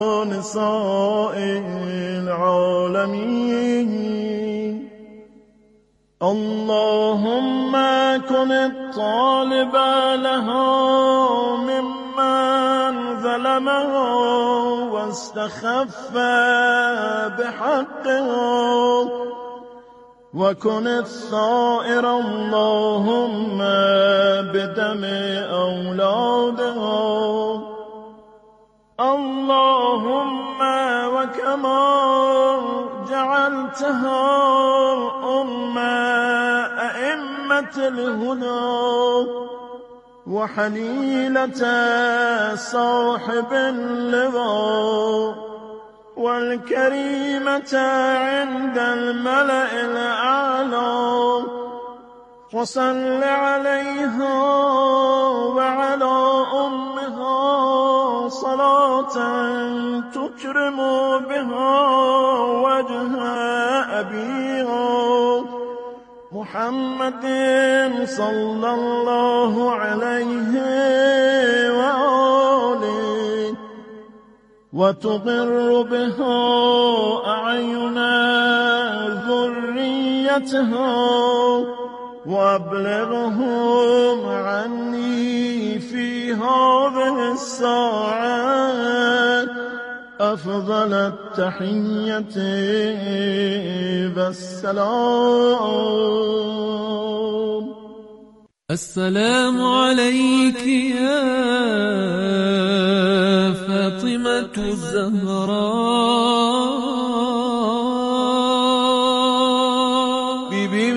نساء العالمين اللهم كن الطالب لها ممن ظلمها واستخف بحقها وكن الثائر اللهم بدم أولادها اللهم وكما جعلتها أئمة الهدى وحليلة صاحب اللواء والكريمة عند الملأ الأعلى وصل عليها وعلى أمها صلاة تكرم بها وجه أبيها محمد صلى الله عليه وآله وتقر بها أعين ذريتها وأبلغهم عني في هذه الساعة أفضل التحية والسلام. السلام عليك يا فاطمة الزهراء. بیبی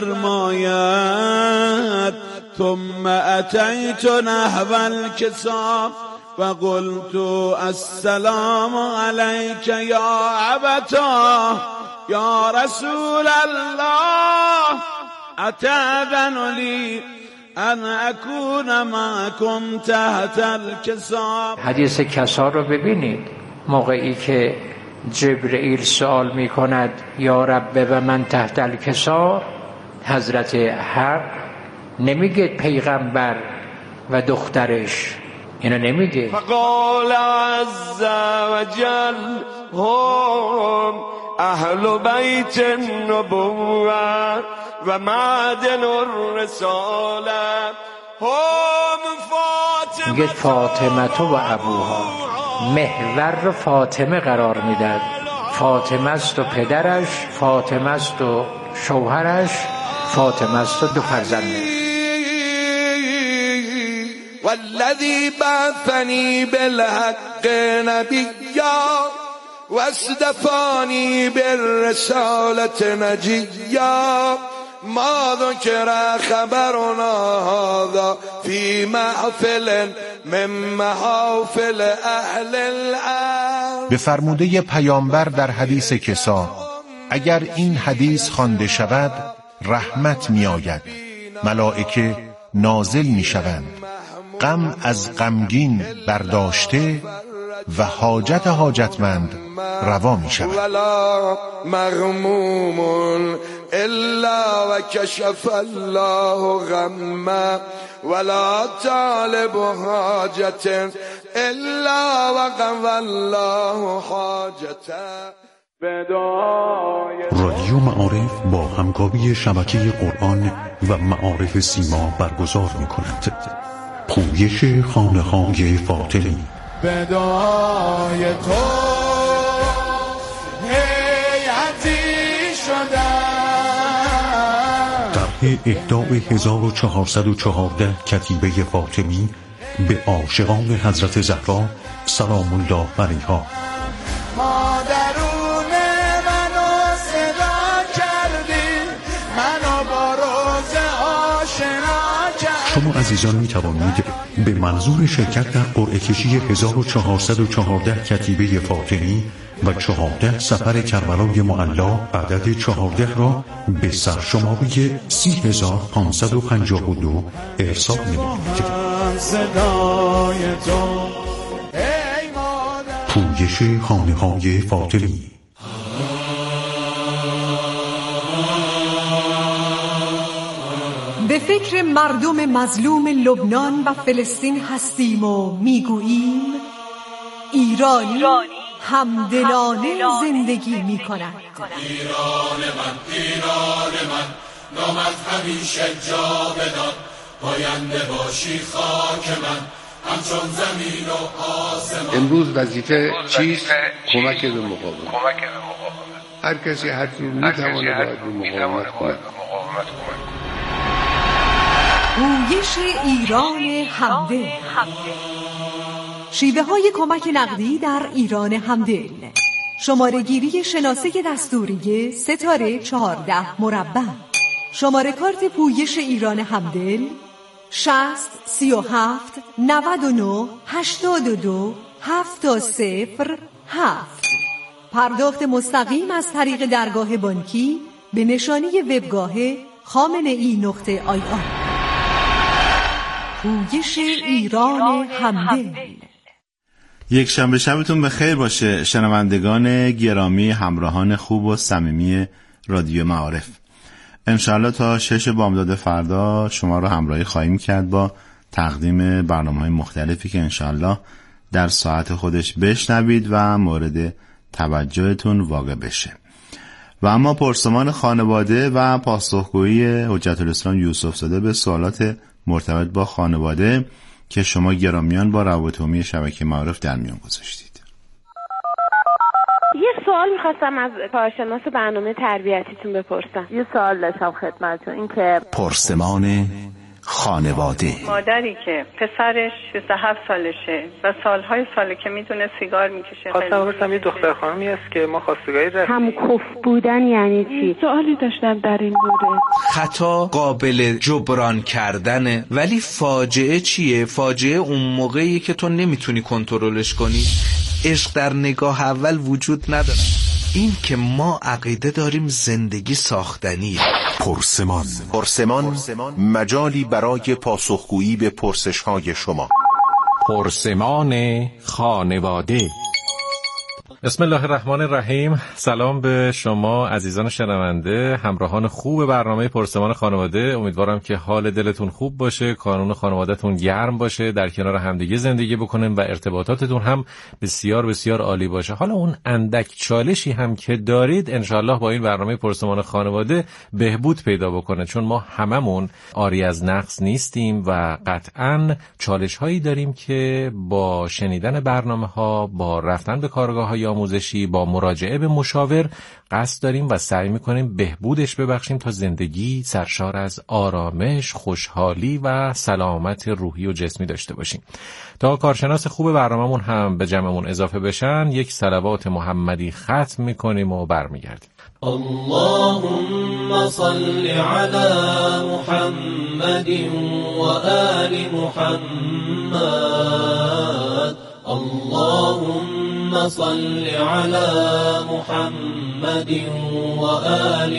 میفرماید ثم اتیت نحو الکساء فقلت السلام علیک یا ابتا یا رسول الله اتأذن لی ان اکون معکم تحت الکساء. حدیث کسا رو ببینید، موقعی که جبرئیل سوال می کند یا رب و من تحت الکسا، حضرت حق نمیگه پیغمبر و دخترش، اینا نمیگه. فقال عز وجل هم اهل بیت النبوة و معدن الرساله هم فاطمه. میگه فاطمه و ابوها، محور رو فاطمه قرار میداد. فاطمه است و پدرش، فاطمه است و شوهرش، فاطمه است و دو فرزندش. والذی بعثنی بالحق نبیا واصطفانی بالرسالة نجیا ما ذکر خبرنا هذا في محفل من محافل اهل الارض. به فرموده پیامبر در حدیث کسا، اگر این حدیث خوانده شود رحمت می آید، ملائکه نازل می شوند، غم از غمگین برداشته و حاجت حاجتمند روا می شود. ولا مغموم الا و کشف الله غمه ولا طالب حاجت الا و قضى الله حاجته. رادیو معارف با همکاری شبکه قرآن و معارف سیما برگزار می کند. پویش خانه‌های فاطمی. بدای تو هیئتی شدم. طرح اهدای 1414 کتیبه فاطمی به عاشقان حضرت زهرا سلام الله علیها. مادرون منو صدا کردی، منو با روز آشنا کردی. شما عزیزان می توانید به منظور شرکت در قرعه کشی 1414 کتیبه فاطمی و 14 سفر کربلای معلا عدد 14 را به سرشماری 30552 ارسال نمایید. پویش خانه‌های فاطمی. به فکر مردم مظلوم لبنان و فلسطین هستیم و میگوییم ایرانی همدلانه زندگی می کند. ایران من نامت همیشه جاودان، پاینده باشی خاک من همچون زمین و آسمان. امروز وظیفه چیست؟ کمک به مقاومت. هر کسی هر جور میتواند باید به مقاومت کند. پویش ایران همدل، شیوه های کمک نقدی در ایران همدل. شماره گیری شناسه دستوری ستاره 14 مربع. شماره کارت پویش ایران همدل 60 37 99 82 707. پرداخت مستقیم از طریق درگاه بانکی به نشانی وبگاه خامنه‌ای.ir. پویش ایران همدل. یک شنبه شبتون بخیر باشه شنوندگان گرامی، همراهان خوب و صمیمی رادیو معارف. انشاءالله تا 6 بامداد فردا شما رو همراهی خواهیم کرد با تقدیم برنامه‌های مختلفی که انشاءالله در ساعت خودش بشنوید و مورد توجهتون واقع بشه. و اما پرسمان خانواده و پاسخگویی حجت الاسلام یوسف زاده به سوالات مرتبط با خانواده که شما گرامیان با روابط عمومی شبکه معارف در میان گذاشتید. یه سوال میخواستم از کارشناس برنامه تربیتیتون بپرسم. یه سوال داشتم خدمتتون، این که پرسمان خانواده. مادری که پسرش 27 سالشه و ساله که میتونه سیگار میکشه. خواستم بپرسم یه دختر خانمی هست که ما خواستگاری داریم. هم کف بودن یعنی چی؟ سوالی داشتم در این مورد. خطا قابل جبران کردنه، ولی فاجعه چیه؟ فاجعه اون موقعی که تو نمیتونی کنترلش کنی. عشق در نگاه اول وجود نداره. این که ما عقیده داریم زندگی ساختنیه. پرسمان مجالی برای پاسخگویی به پرسش‌های شما. پرسمان خانواده. بسم الله الرحمن الرحیم. سلام به شما عزیزان شنونده، همراهان خوب برنامه پرسمان خانواده. امیدوارم که حال دلتون خوب باشه، کانون خانوادهتون گرم باشه، در کنار همدیگه زندگی بکنین و ارتباطاتتون هم بسیار بسیار عالی باشه. حالا اون اندک چالشی هم که دارید انشالله با این برنامه پرسمان خانواده بهبود پیدا بکنه، چون ما هممون عاری از نقص نیستیم و قطعاً چالش هایی داریم که با شنیدن برنامه ها، با رفتن به کارگاه های آموزشی، با مراجعه به مشاور قصد داریم و سعی میکنیم بهبودش ببخشیم تا زندگی سرشار از آرامش، خوشحالی و سلامت روحی و جسمی داشته باشیم. تا کارشناس خوب برنامه‌مون هم به جمعمون اضافه بشن، یک صلوات محمدی ختم میکنیم و برمیگردیم. اللهم صل على محمد و آل محمد. اللهم صل على محمد و آل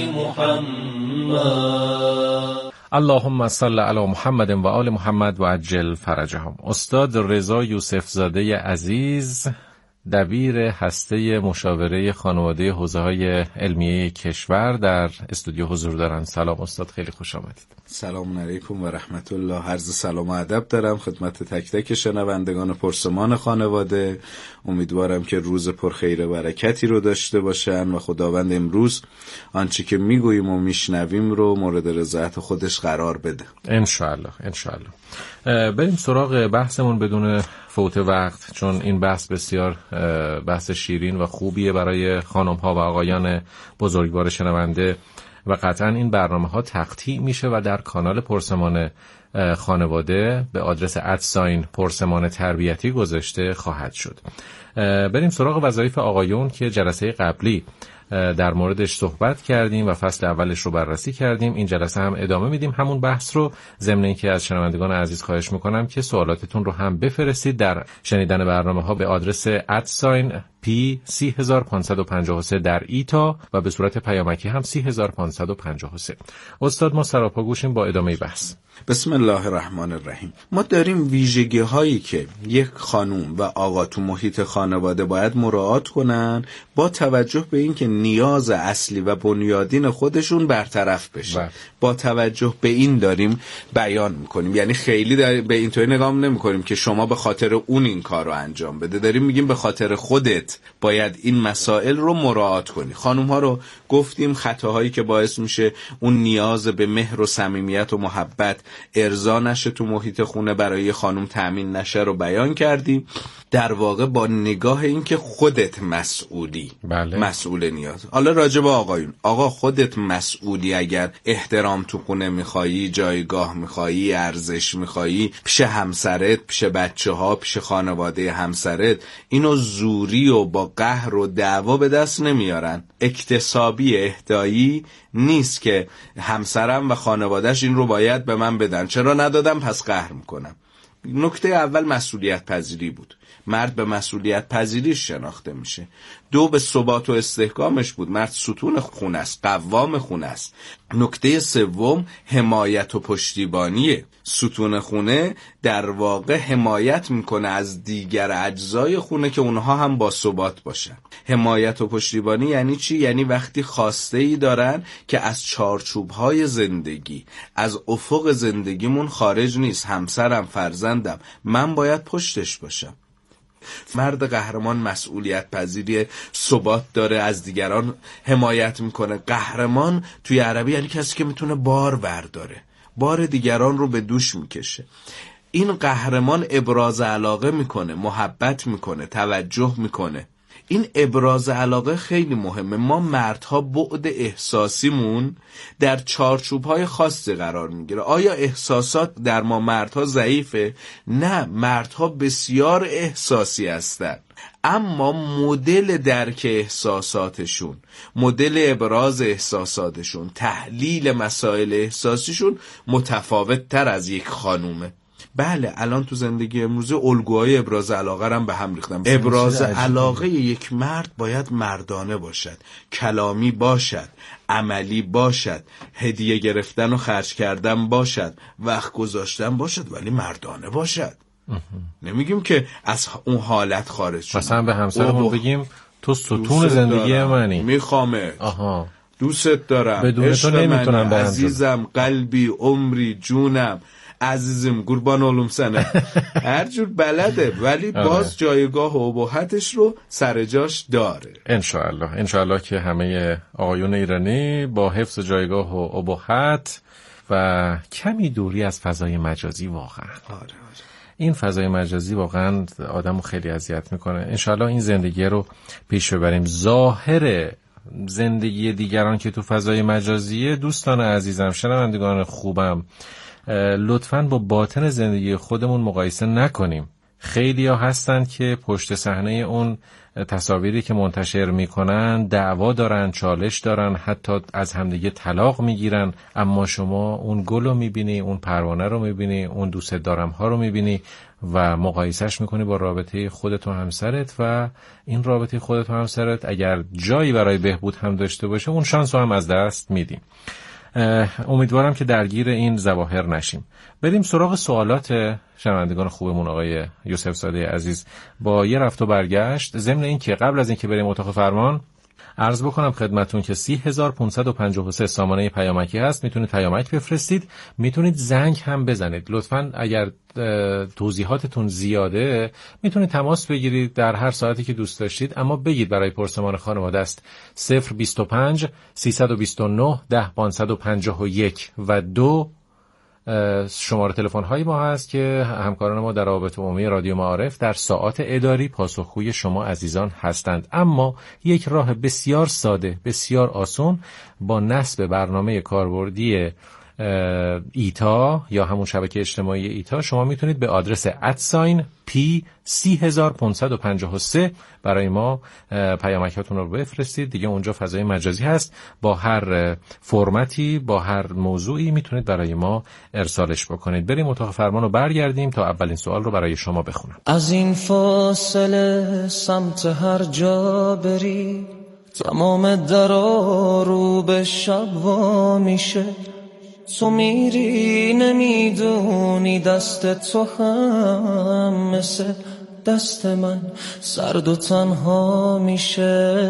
محمد. اللهم صل علی محمد و آل محمد و عجل فرجهم. استاد رضا یوسف زاده عزیز، دبیر هسته مشاوره خانواده حوزه‌های علمیه کشور، در استودیو حضور دارن. سلام استاد، خیلی خوش آمدید. سلام علیکم و رحمت الله. عرض سلام و ادب دارم خدمت تک تک شنوندگان پرسمان خانواده. امیدوارم که روز پرخیر و برکتی رو داشته باشن و خداوند امروز آنچه که میگوییم و میشنویم رو مورد رضایت خودش قرار بده. انشاءالله. بریم سراغ بحثمون بدون فوت وقت، چون این بحث بسیار بحث شیرین و خوبیه برای خانم‌ها و آقایان بزرگوار شنونده و قطعا این برنامه‌ها تقطیع میشه و در کانال پرسمان خانواده به آدرس @پرسمان تربیتی گذاشته خواهد شد. بریم سراغ وظایف آقایون که جلسه قبلی در موردش صحبت کردیم و فصل اولش رو بررسی کردیم. این جلسه هم ادامه میدیم همون بحث رو، ضمن اینکه از شنوندگان عزیز خواهش میکنم که سوالاتتون رو هم بفرستید در شنیدن برنامه ها به آدرس @P3553 در ایتا و به صورت پیامکی هم 3553. استاد ما سراپا گوشیم با ادامه بحث. بسم الله الرحمن الرحیم. ما داریم ویژگی هایی که یک خانوم و آقا تو محیط خانواده باید مراعات کنن با توجه به اینکه نیاز اصلی و بنیادین خودشون برطرف بشه. با توجه به این داریم بیان میکنیم، یعنی خیلی به اینطوری نگاه نمیکنیم که شما به خاطر اون این کار رو انجام بده، داریم میگیم به خاطر خودت باید این مسائل رو مراعات کنی. خانوم ها رو گفتیم خطاهایی که باعث میشه اون نیاز به مهر و صمیمیت و محبت ارضا نشه تو محیط خونه، برای خانم تأمین نشه رو بیان کردیم. در واقع با نگاه این که خودت مسئولی، مسئول نیاز. حالا راجع به آقایون، آقا خودت مسئولی. اگر احترام تو خونه میخوایی، جایگاه میخوایی، ارزش میخوایی پیش همسرت، پیش بچه ها، پیش خانواده همسرت، اینو زوری و با قهر و دعوا به دست نمیارن. اکتسابی اهدایی نیست که همسرم و خانوادهش این رو باید به من بدن، چرا ندادم پس قهر میکنم. نکته اول مسئولیت پذیری بود. مرد به مسئولیت پذیریش شناخته میشه. 2 به ثبات و استحکامش بود. مرد ستون خونه است، قوام خونه است. نکته 3 حمایت و پشتیبانیه. ستون خونه در واقع حمایت میکنه از دیگر اجزای خونه که اونها هم با ثبات باشن. حمایت و پشتیبانی یعنی چی؟ یعنی وقتی خواسته ای دارن که از چارچوب‌های زندگی، از افق زندگیمون خارج نیست، همسرم، فرزندم، من باید پشتش باشم. مرد قهرمان مسئولیت پذیری، ثبات داره، از دیگران حمایت میکنه. قهرمان توی عربی یعنی کسی که میتونه بار برداره، بار دیگران رو به دوش میکشه. این قهرمان ابراز علاقه میکنه، محبت میکنه، توجه میکنه. این ابراز علاقه خیلی مهمه. ما مردها بعد احساسیمون در چارچوب‌های خاصی قرار میگیره. آیا احساسات در ما مردها ضعیفه؟ نه، مردها بسیار احساسی هستن، اما مدل درک احساساتشون، مدل ابراز احساساتشون، تحلیل مسائل احساسیشون متفاوت تر از یک خانومه. بله الان تو زندگی امروزه الگوهای ابراز علاقه هم به هم ریختن. ابراز علاقه یک مرد باید مردانه باشد، کلامی باشد، عملی باشد، هدیه گرفتن و خرج کردن باشد، وقت گذاشتن باشد، ولی مردانه باشد. نمیگیم که از اون حالت خارج شد. مثلا به همسرمون بگیم تو ستون زندگی منی، میخوامه، دوست دارم، بدون تو نمیتونم برم، عزیزم، قلبی، عمری، جونم، عزیزم، قربان علوم سنه، هر جور بلده، ولی باز جایگاه و اباحتش رو سر جاش داره. انشاءالله که همه آقایون ایرانی با حفظ جایگاه و اباحت و کمی دوری از فضای مجازی واقعا. این فضای مجازی واقعا آدمو خیلی اذیت میکنه. انشاءالله این زندگی رو پیش ببریم. ظاهر زندگی دیگران که تو فضای مجازیه، دوستان عزیزم، شنوندگان خوبم، لطفاً با باطن زندگی خودمون مقایسه نکنیم. خیلی ها هستن که پشت صحنه اون تصاویری که منتشر میکنن دعوا دارن، چالش دارن، حتی از همدیگه طلاق میگیرن، اما شما اون گل رو میبینی، اون پروانه رو میبینی، اون دوست دارم ها رو میبینی و مقایسهش میکنی با رابطه خودت و همسرت و این رابطه خودت و همسرت اگر جایی برای بهبود هم داشته باشه اون شانس رو هم از دست میدیم. امیدوارم که درگیر این ظواهر نشیم. بریم سراغ سوالات شنوندگان خوبمون. آقای یوسف زاده عزیز، با یه رفت و برگشت، ضمن این که قبل از این که بریم اتاق فرمان عرض بکنم خدمتون که 30553 سامانه پیامکی هست، میتونید پیامک بفرستید، میتونید زنگ هم بزنید. لطفاً اگر توضیحاتتون زیاده میتونید تماس بگیرید در هر ساعتی که دوست داشتید، اما بگید برای پرسمان خانواده است 025 329 10551 و 2 شماره تلفن های ما هست که همکاران ما در روابط عمومی رادیو معارف در ساعات اداری پاسخگوی شما عزیزان هستند. اما یک راه بسیار ساده، بسیار آسون، با نصب برنامه کاربردی ایتا یا همون شبکه اجتماعی ایتا شما میتونید به آدرس @P3553 برای ما پیامکاتون رو بفرستید. دیگه اونجا فضای مجازی هست، با هر فرمتی، با هر موضوعی میتونید برای ما ارسالش بکنید. بریم اتاق فرمان رو برگردیم تا اولین سوال رو برای شما بخونم. از این فاصله سمت هر جا بری، تمام درا رو به شب وا میشه، تو میری نمیدونی دست تو هم مثل دست من سرد و تنها میشه.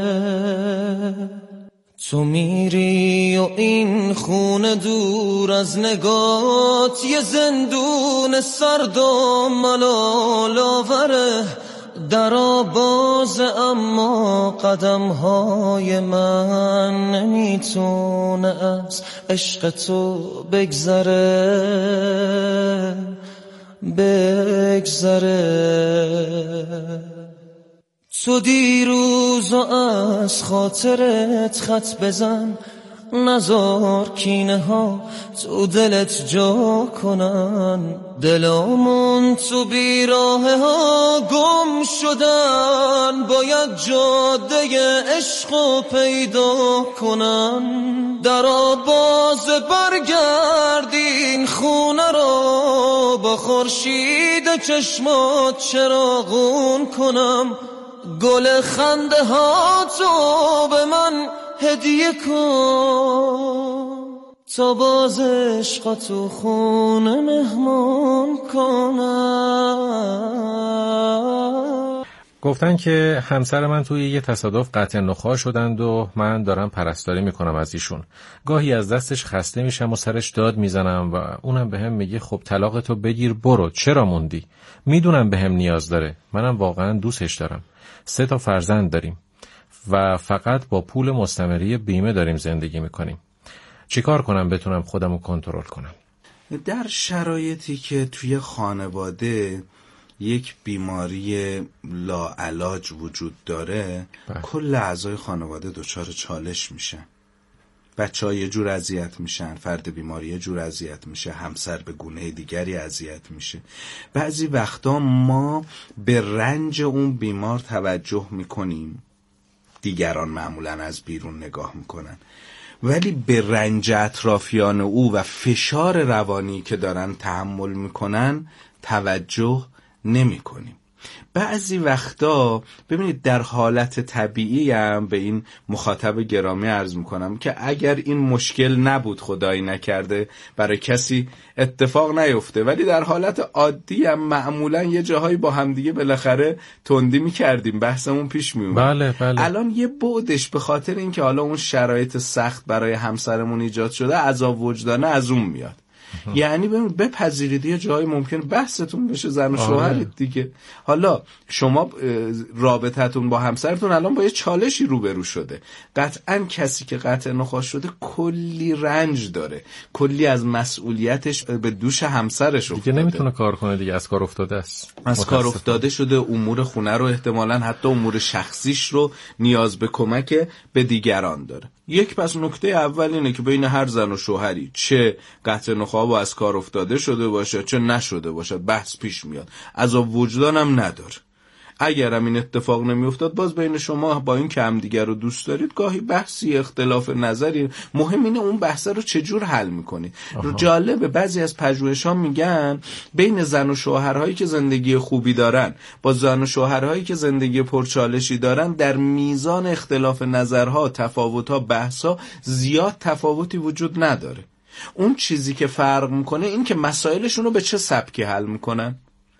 تو میری و این خونه دور از نگات یه زندون سرد و ملال آوره. درا بازه اما قدمهای من نمیتونه از عشق تو بگذره. تو دیروز از خاطرت خط بزن، نزار کینه ها تو دلت جا کنن. دلامون تو بیراه ها گم شدن، باید جاده عشقو پیدا کنن. درا باز برگردین خونه رو، با خورشید چشمات چراغون کنم. گل خنده ها تو به من هدیه کن، تا باز عشق تو خونه مهمان کنم. گفتن که همسر من توی یه تصادف قطع نخاع شدند و من دارم پرستاری میکنم از ایشون. گاهی از دستش خسته میشم و سرش داد میزنم و اونم بهم میگه خب طلاق تو بگیر برو، چرا موندی؟ میدونم بهم نیاز داره، منم واقعا دوستش دارم. 3 تا فرزند داریم و فقط با پول مستمری بیمه داریم زندگی میکنیم. چیکار کنم بتونم خودمو کنترل کنم؟ در شرایطی که توی خانواده یک بیماری لاعلاج وجود داره، کل اعضای خانواده دچار چالش میشن. بچه‌ها یه جور اذیت میشن، فرد بیماری یه جور اذیت میشه، همسر به گونه دیگری اذیت میشه. بعضی وقتا ما به رنج اون بیمار توجه میکنیم، دیگران معمولاً از بیرون نگاه میکنن، ولی به رنج اطرافیان او و فشار روانی که دارن تحمل میکنن توجه نمیکنیم. بعضی وقتا ببینید در حالت طبیعی هم به این مخاطب گرامی عرض میکنم که اگر این مشکل نبود، خدایی نکرده برای کسی اتفاق نیفته، ولی در حالت عادی هم معمولا یه جاهایی با همدیگه بالاخره تندی میکردیم، بحثمون پیش میومد. بله. الان یه بعدش به خاطر اینکه حالا اون شرایط سخت برای همسرمون ایجاد شده، عذاب وجدانه از اون میاد. یعنی بپذیرید یه جایی ممکن بحثتون بشه زن و شوهرید دیگه. حالا شما رابطتون با همسرتون الان با یه چالشی روبرو شده. قطعاً کسی که قطع نخواست شده کلی رنج داره، کلی از مسئولیتش به دوش همسرش افتاده دیگه، نمیتونه کار کنه دیگه، از کار افتاده است، از کار افتاده شده. امور خونه رو احتمالاً حتی امور شخصیش رو نیاز به کمک به دیگران داره. یک پس نکته اول اینه که بین هر زن و شوهری چه قطع نخواها با از کار افتاده شده باشه چه نشده باشه بحث پیش میاد، عذاب وجدانم نداره. اگر هم این اتفاق نمی افتاد، باز بین شما با این که هم دیگر رو دوست دارید گاهی بحثی اختلاف نظری، مهم اینه اون بحث رو چجور حل میکنید. جالبه بعضی از پژوهش‌ها میگن بین زن و شوهرهایی که زندگی خوبی دارن با زن و شوهرهایی که زندگی پرچالشی دارن، در میزان اختلاف نظرها، تفاوت‌ها، بحث‌ها زیاد تفاوتی وجود نداره. اون چیزی که فرق میکنه این که مسائلشون رو به چه سبکی حل میکنن،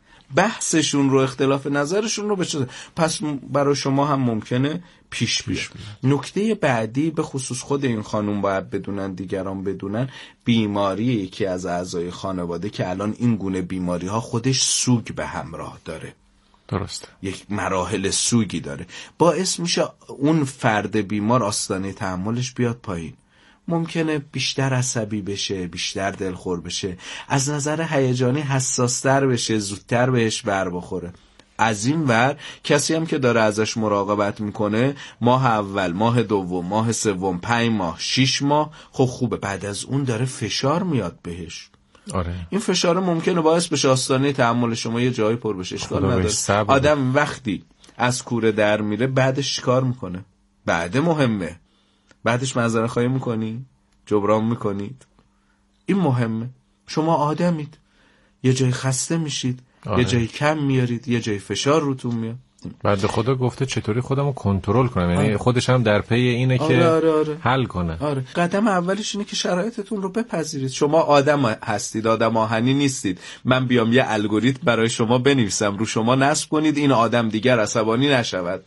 بحثشون رو، اختلاف نظرشون رو به چه. پس برای شما هم ممکنه پیش بیاد. نکته بعدی به خصوص خود این خانم باید بدونن، دیگران بدونن، بیماری یکی از اعضای خانواده که الان این گونه بیماری ها خودش سوگ به همراه داره. درسته. یک مراحل سوگی داره، باعث میشه اون فرد بیمار آستانه تحملش بیاد پایین. ممکنه بیشتر عصبی بشه، بیشتر دلخور بشه، از نظر هیجانی حساس‌تر بشه، زودتر بهش بر بخوره. از این ور کسی هم که داره ازش مراقبت میکنه، ماه اول، ماه دوم، ماه سوم، 5 ماه، 6 ماه، خب خوبه، بعد از اون داره فشار میاد بهش. آره. این فشار ممکنه باعث بشه آستانه تحمل شما یه جایی پر بشه. اشکال نداره. آدم وقتی از کوره در میره بعدش چیکار میکنه؟ بعد مهمه. بعدش معذرت خواهی میکنی؟ جبران میکنید؟ این مهمه. شما آدمید، یه جای خسته میشید، یه جایی کم میارید، یه جایی فشار روتون میاد. هستیم. بعد خدا گفته چطوری خودمو کنترل کنم، یعنی خودش هم در پی اینه که آره. حل کنه. آره. قدم اولش اینه که شرایطتون رو بپذیرید. شما آدم هستید، آدم آهنی نیستید. من بیام یه الگوریتم برای شما بنویسم، رو شما نصب کنید این آدم دیگر عصبانی نشود،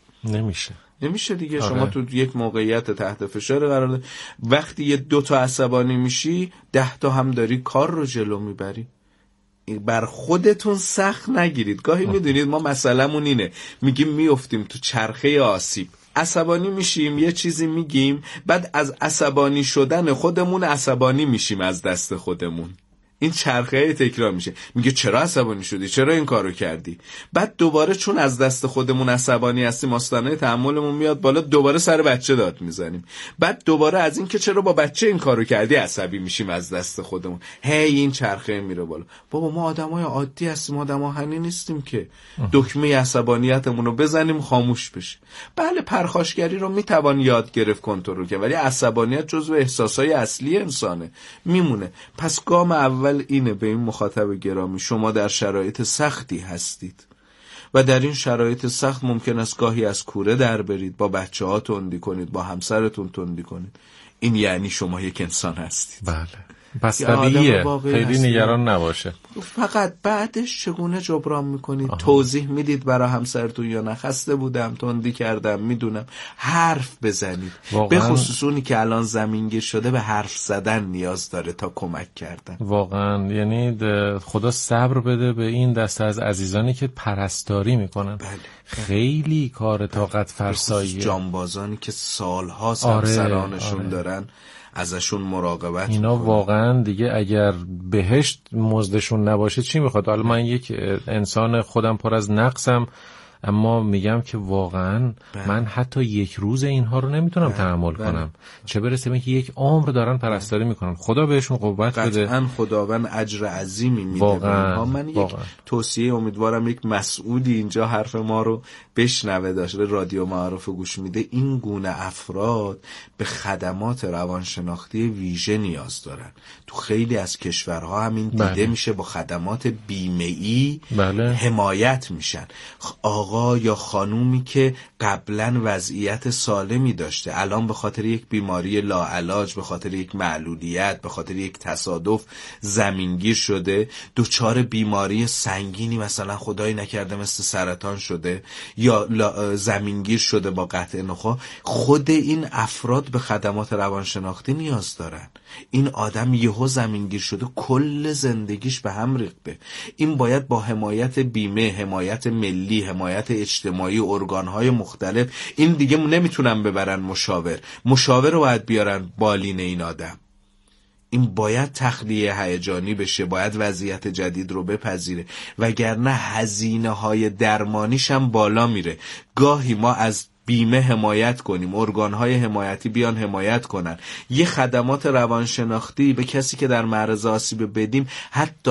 نمیشه دیگه. آره. شما تو یک موقعیت تحت فشار قرار داری. وقتی یه 2 تا عصبانی میشی 10 تا هم داری کار رو جلو میبری. بر خودتون سخت نگیرید. گاهی میدونید ما مسئله‌مون اینه، میگیم میافتیم تو چرخه آسیب، عصبانی میشیم، یه چیزی میگیم، بعد از عصبانی شدن خودمون عصبانی میشیم از دست خودمون. این چرخه تکرار میشه. میگه چرا عصبانی شدی، چرا این کارو کردی، بعد دوباره چون از دست خودمون عصبانی هستیم آستانه تحملمون میاد بالا، دوباره سر بچه داد میزنیم، بعد دوباره از این که چرا با بچه این کارو کردی عصبی میشیم از دست خودمون. این چرخه میره بالا. بابا ما آدمای عادی هستیم، آدم آهنی نیستیم که دکمه عصبانیتمون رو بزنیم خاموش بشه. بله پرخاشگری رو میتوان یاد گرفت، کنترل کرد، ولی عصبانیت جزو احساسای اصلی انسانه، میمونه. پس گام اول اینه به این مخاطب گرامی، شما در شرایط سختی هستید و در این شرایط سخت ممکن است گاهی از کوره در برید، با بچه ها تندی کنید، با همسرتون تندی کنید. این یعنی شما یک انسان هستید. بله. پس طبیعیه، خیلی نگران نباشه. فقط بعدش چگونه جبران میکنید؟ توضیح میدید برای همسرتون یا نه خسته بودم، تندی کردم، میدونم. حرف بزنید. به خصوص اونی که الان زمینگیر شده به حرف زدن نیاز داره تا کمک کردن. واقعا یعنی خدا صبر بده به این دسته از عزیزانی که پرستاری میکنن. بله. خیلی کار طاقت فرساییه. جانبازانی که سالها سرانشون دارن، ازشون مراقبت اینا میکنه. واقعا دیگه اگر بهشت مزدشون نباشه چی میخواد؟ حالا من یک انسان خودم پر از نقصم، اما میگم که واقعا من حتی یک روز اینها رو نمیتونم تحمل کنم، چه برسه به اینکه یک عمر دارن پرستاری میکنن. خدا بهشون قوت بده. قطعا خداوند اجر عظیمی میده. واقعا من یک توصیه، امیدوارم یک مسئولی اینجا حرف ما رو بشنوه، داشته رادیو معارف گوش میده، این گونه افراد به خدمات روانشناختی ویژه نیاز دارن. تو خیلی از کشورها همین دیده میشه، با خدمات بیمه‌ای حمایت میشن. آقا یا خانومی که قبلا وضعیت سالمی داشته، الان به خاطر یک بیماری لاعلاج، به خاطر یک معلولیت، به خاطر یک تصادف زمینگیر شده، دچار بیماری سنگینی مثلا خدای نکرده مثل سرطان شده یا زمینگیر شده با قطع نخاع، خود این افراد به خدمات روانشناختی نیاز دارن. این آدم یهو زمینگیر شده، کل زندگیش به هم ریخته. این باید با حمایت بیمه، حمایت ملی، حمایت اجتماعی، ارگانهای مختلف، این دیگه نمیتونن ببرن مشاور رو باید بیارن بالین این آدم. این باید تخلیه هیجانی بشه، باید وضعیت جدید رو بپذیره، وگرنه هزینه‌های درمانیش هم بالا میره. گاهی ما از بیمه حمایت کنیم، ارگانهای حمایتی بیان حمایت کنن، یه خدمات روانشناختی به کسی که در معرض آسیب بدیم، حتی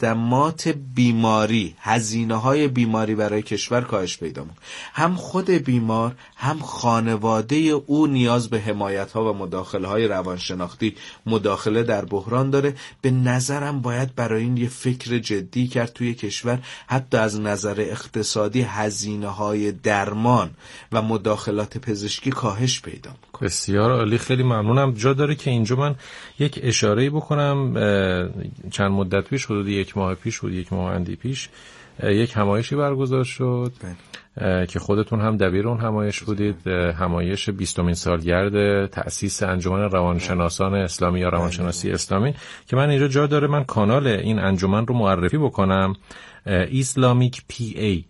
خدمات بیماری، هزینه‌های بیماری برای کشور کاهش پیدا می‌کنه. هم خود بیمار هم خانواده او نیاز به حمایت‌ها و مداخله‌های روانشناختی، مداخله در بحران داره. به نظرم باید برای این یه فکر جدی کرد توی کشور، حتی از نظر اقتصادی هزینه‌های درمان و مداخلات پزشکی کاهش پیدا میکنه. بسیار عالی، خیلی ممنونم. جا داره که اینجا من یک اشاره‌ای بکنم. چند مدت پیش، حدود یک ماه پیش یک همایشی برگزار شد که خودتون هم دبیر اون همایش بودید. همایش 20مین سالگرد تأسیس انجمن روانشناسان اسلامی یا روانشناسی اسلامی، که من اینجا جا داره من کانال این انجمن رو معرفی بکنم. Islamic PA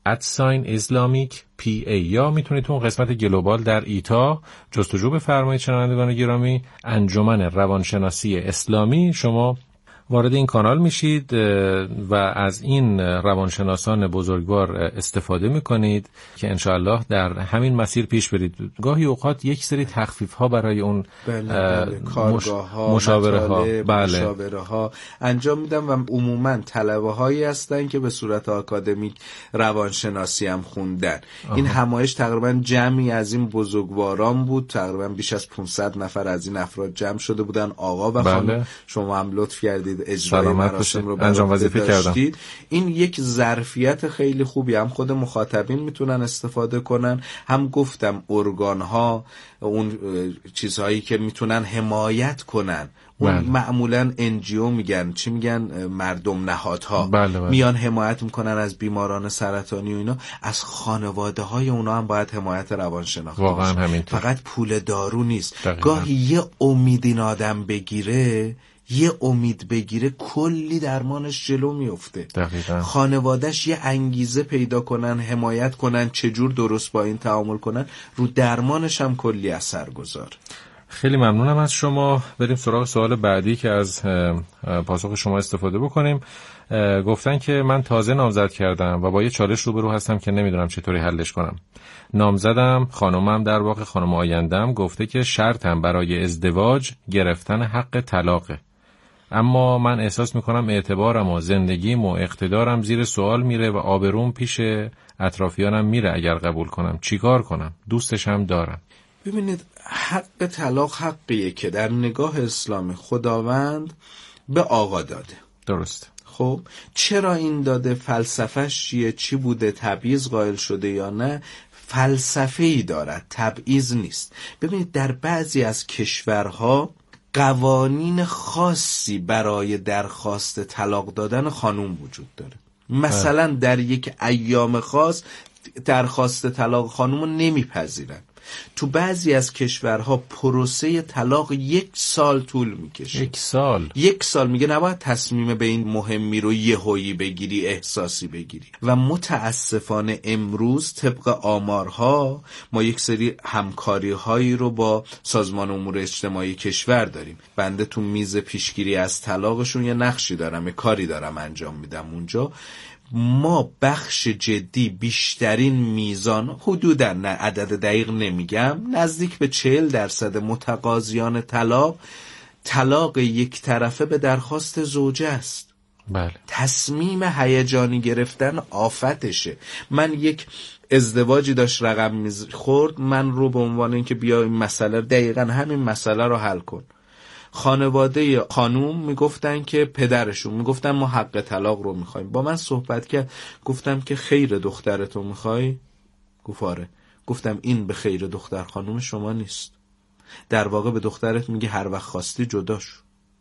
@Islamic PA، یا میتونید اون قسمت گلوبال در ایتا جستجو بفرمایید. شنوندگان گرامی، انجمن روانشناسی اسلامی، شما وارد این کانال میشید و از این روانشناسان بزرگوار استفاده میکنید که انشاءالله در همین مسیر پیش برید. گاهی اوقات یک سری تخفیف ها برای اون کارگاه ها، مشاوره ها انجام میدم و عموما طلبه هایی هستن که به صورت آکادمیک روانشناسی هم خوندن. این همایش تقریبا جمعی از این بزرگواران بود، تقریبا بیش از 500 نفر از این افراد جمع شده بودن، آقا و خانم. شما هم لطف کردید اومدید اجرای مراسم رو انجام وظیفه کردید. این یک ظرفیت خیلی خوبی، هم خود مخاطبین میتونن استفاده کنن، هم گفتم ارگان‌ها، اون چیزهایی که میتونن حمایت کنن، اون معمولاً NGO میگن، چی میگن، مردم نهادها، میان حمایت میکنن از بیماران سرطانی و اینا. از خانواده های اونا هم باید حمایت روانشناختی باشه. فقط پول دارو نیست. گاهی یه امید این آدم بگیره، یه امید بگیره، کلی درمانش جلو میفته. خانوادهش یه انگیزه پیدا کنن، حمایت کنن، چجور درست با این تعامل کنن، رو درمانش هم کلی اثر گذار. خیلی ممنونم از شما. بریم سراغ سوال بعدی که از پاسخ شما استفاده بکنیم. گفتن که من تازه نامزد کردم و با یه چالش روبرو هستم که نمیدونم چطوری حلش کنم. نامزدم، خانمم در واقع خانم آیندم، گفته که شرطم برای ازدواج گرفتن حق طلاقه. اما من احساس میکنم اعتبارم و زندگیم و اقتدارم زیر سوال میره و آبروم پیش اطرافیانم میره اگر قبول کنم. چیکار کنم؟ دوستش هم دارم. ببینید، حق طلاق حقیه که در نگاه اسلامی خداوند به آقا داده. درست. خب چرا این داده؟ فلسفه‌اش چیه؟ چی بوده؟ تبعیض قائل شده یا نه؟ فلسفه‌ای دارد، تبعیض نیست. ببینید، در بعضی از کشورها قوانین خاصی برای درخواست طلاق دادن خانوم وجود داره. مثلا در یک ایام خاص درخواست طلاق خانوم رو نمیپذیرن. تو بعضی از کشورها پروسه طلاق 1 سال طول میکشه. 1 سال میگه نباید تصمیم به این مهمی رو یهویی بگیری، احساسی بگیری. و متاسفانه امروز طبق آمارها ما یک سری همکاری هایی رو با سازمان امور اجتماعی کشور داریم. بنده تو میز پیشگیری از طلاقشون یه نقشی دارم، یه کاری دارم انجام میدم اونجا. ما بخش جدی، بیشترین میزان، حدوداً، نه عدد دقیق نمیگم، نزدیک به 40% متقاضیان طلاق یک طرفه به درخواست زوجه است. بله. تصمیم هیجانی گرفتن آفتشه. من یک ازدواجی داشت رقم میخورد، من رو به عنوان اینکه بیا این مسئله، دقیقاً همین مسئله رو حل کن. خانواده خانوم میگفتن که پدرشون میگفتن ما حق طلاق رو میخوایم. با من صحبت کرد، گفتم که خیر دخترتو میخوای؟ گفت آره. گفتم این به خیر دختر خانوم شما نیست. در واقع به دخترت میگه هر وقت خواستی جدا شو.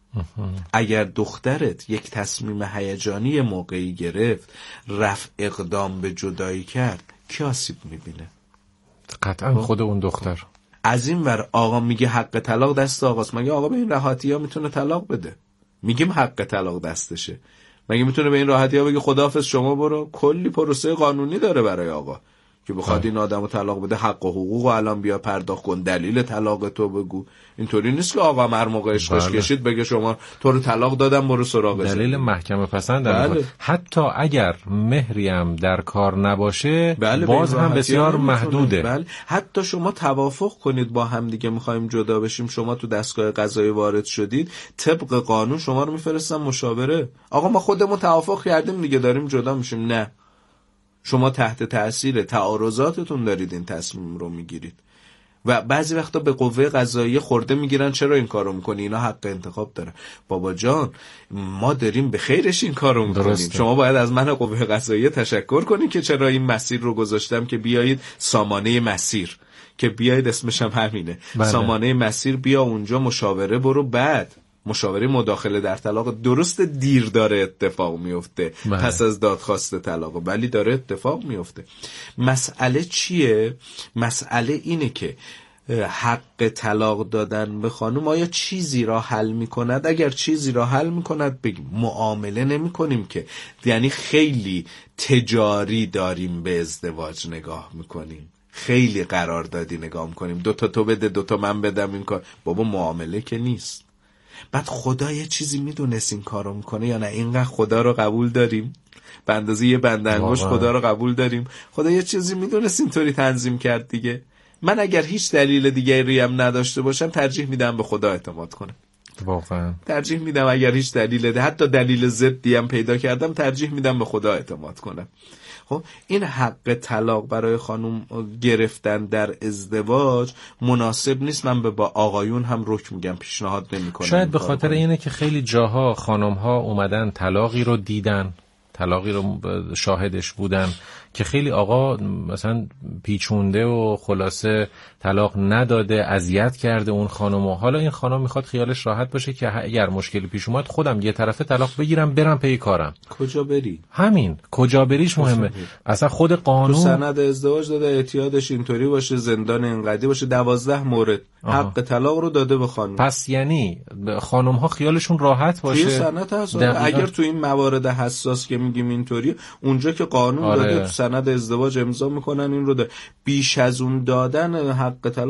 اگر دخترت یک تصمیم هیجانی موقعی گرفت، رفت اقدام به جدایی کرد، کی آسیب میبینه؟ قطعا خود اون دختر. از این ور آقا میگه حق طلاق دست آقاست. مگه آقا به این راحتی ها میتونه طلاق بده؟ میگیم حق طلاق دستشه. مگه میتونه به این راحتی ها بگه خداحافظ شما برو؟ کلی پروسه قانونی داره برای آقا که بخواد این آدمو طلاق بده. حق و حقوق الان بیا پرداخت کن، دلیل طلاق تو بگو. اینطوری نیست که آقا هر موقع عشقش کشید بگه شما تو رو طلاق دادم برو سراغش. دلیل محکمه پسند. حتی اگر مهری هم در کار نباشه، باز هم بسیار محدوده. بله. حتی شما توافق کنید با هم دیگه میخوایم جدا بشیم، شما تو دستگاه قضایی وارد شدید، طبق قانون شما رو میفرستن مشاوره. آقا ما خودمون توافق کردیم دیگه داریم جدا میشیم. نه، شما تحت تأثیر تعارضاتتون دارید این تصمیم رو میگیرید. و بعضی وقتا به قوه قضاییه خورده میگیرن چرا این کارو میکنی، اینا حق انتخاب داره. بابا جان، ما داریم به خیرش این کارو میکنیم. شما باید از من قوه قضاییه تشکر کنید که چرا این مسیر رو گذاشتم که بیایید سامانه مسیر، که بیایید اسمش هم همینه. بله. سامانه مسیر، بیا اونجا مشاوره برو. بعد مشاوره مداخله در طلاق، درست دیر داره اتفاق میفته پس از دادخواست طلاق، ولی داره اتفاق میفته. مسئله چیه؟ مسئله اینه که حق طلاق دادن به خانم آیا چیزی را حل میکند؟ اگر چیزی را حل میکند بگیم. معامله نمی کنیم که، یعنی خیلی تجاری داریم به ازدواج نگاه میکنیم، خیلی قراردادی نگاه میکنیم، 2 تا تو بده 2 تا من بدم. این کار بابا معامله که نیست. بعد خدا یه چیزی میدونست این کارو میکنه یا نه؟ اینقدر خدا رو قبول داریم، به اندازه یه بند انگشت خدا رو قبول داریم. خدا یه چیزی میدونست اینطوری تنظیم کرد دیگه. من اگر هیچ دلیل دیگری هم نداشته باشم ترجیح میدم به خدا اعتماد کنم. واقعا ترجیح میدم اگر هیچ دلیل حتی دلیل ضدی هم پیدا کردم ترجیح میدم به خدا اعتماد کنم. خب این حق طلاق برای خانم گرفتن در ازدواج مناسب نیست. من با آقایون هم رک میگم، پیشنهاد نمی‌کنم. شاید به خاطر اینه که خیلی جاها خانم‌ها اومدن طلاقی رو دیدن، طلاقی رو شاهدش بودن که خیلی آقا مثلا پیچونده و خلاصه طلاق نداده، اذیت کرده اون خانمو. حالا این خانم میخواد خیالش راحت باشه که اگر مشکلی پیش اومد خودم یه طرفه طلاق بگیرم برم پی کارم. کجا بری؟ همین کجا بریش مهمه. اصلا خود قانون تو سند ازدواج داده اعتیادش اینطوری باشه، زندان اینقدی باشه، 12 مورد حق طلاق رو داده به خانم. پس یعنی خانم ها خیالشون راحت باشه. توی سند هست اگر تو این موارد حساس که میگیم اینطوری، اونجا که قانون داده تو سند ازدواج امضا میکنن این رو بیش از اون دادن حق طلاق